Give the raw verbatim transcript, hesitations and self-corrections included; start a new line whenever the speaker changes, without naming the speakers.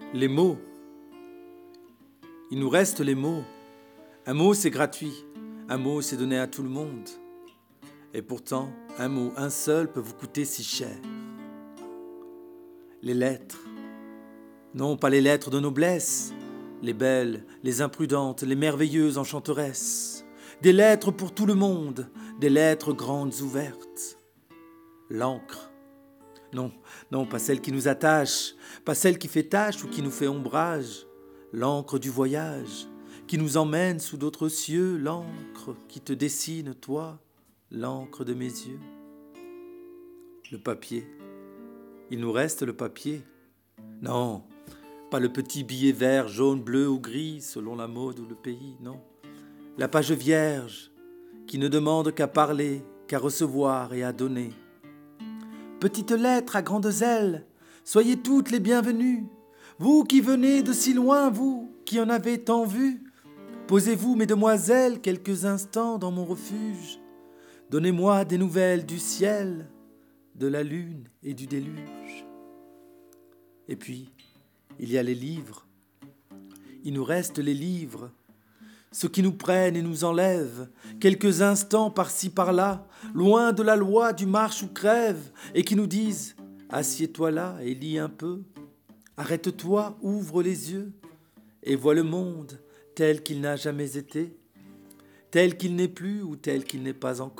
Les mots. Il nous reste les mots. Un mot, c'est gratuit. Un mot, c'est donné à tout le monde. Et pourtant, un mot, un seul, peut vous coûter si cher. Les lettres. Non, pas les lettres de noblesse. Les belles, les imprudentes, les merveilleuses enchanteresses. Des lettres pour tout le monde, des lettres grandes ouvertes. L'encre. Non, non, pas celle qui nous attache, pas celle qui fait tache ou qui nous fait ombrage. L'encre du voyage, qui nous emmène sous d'autres cieux. L'encre qui te dessine, toi, l'encre de mes yeux. Le papier. Il nous reste le papier. Non, pas le petit billet vert, jaune, bleu ou gris, selon la mode ou le pays, non. La page vierge, qui ne demande qu'à parler, qu'à recevoir et à donner. Petite lettre à grandes ailes, soyez toutes les bienvenues. Vous qui venez de si loin, vous qui en avez tant vu, posez-vous, mesdemoiselles, quelques instants dans mon refuge. Donnez-moi des nouvelles du ciel, de la lune et du déluge. Et puis, il y a les livres. Il nous reste les livres, ceux qui nous prennent et nous enlèvent, quelques instants par-ci par-là, loin de la loi du marche ou crève, et qui nous disent « Assieds-toi là et lis un peu, arrête-toi, ouvre les yeux, et vois le monde tel qu'il n'a jamais été, tel qu'il n'est plus ou tel qu'il n'est pas encore. »